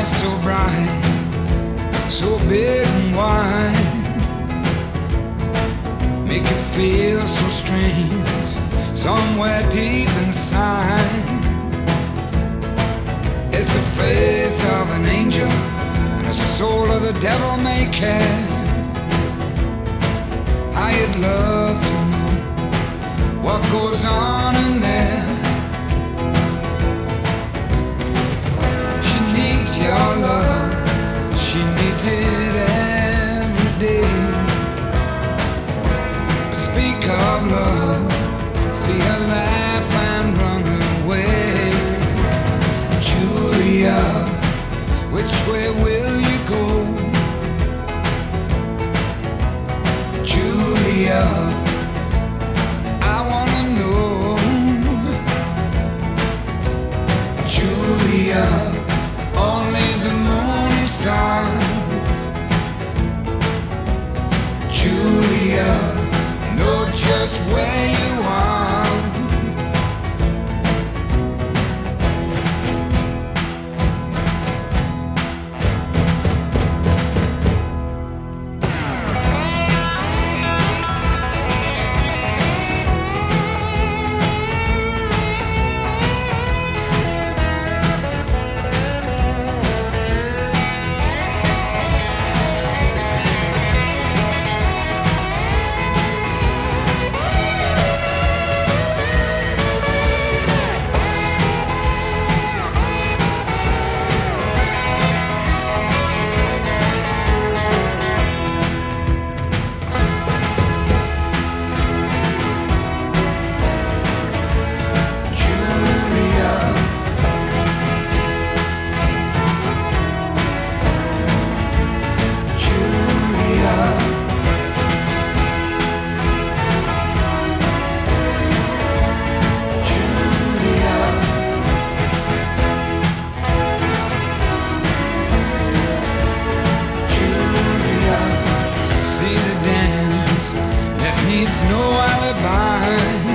so bright, so big and wide, make you feel so strange somewhere deep inside. It's the face of an angel and the soul of the devil may care. I'd love to know what goes on in there. She needs your love, she needs it every day. But speak of love, see her laugh and run away. Julia, which way will you go? Julia, I wanna know. Julia, only the moon and stars. Julia, know just where you are. Needs no alibi,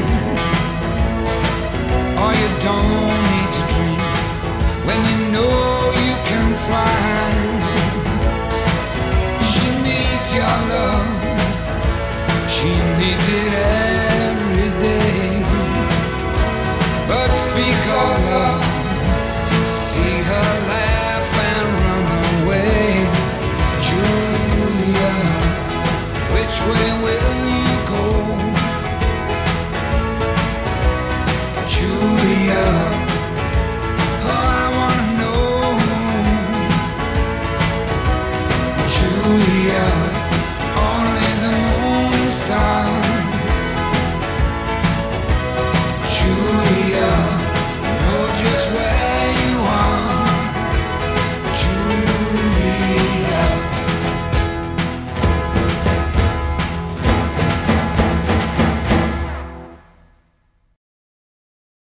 or you don't need to dream when you know you can fly. She needs your love, she needs it every day. But speak of love, see her laugh and run away. Julia, which way will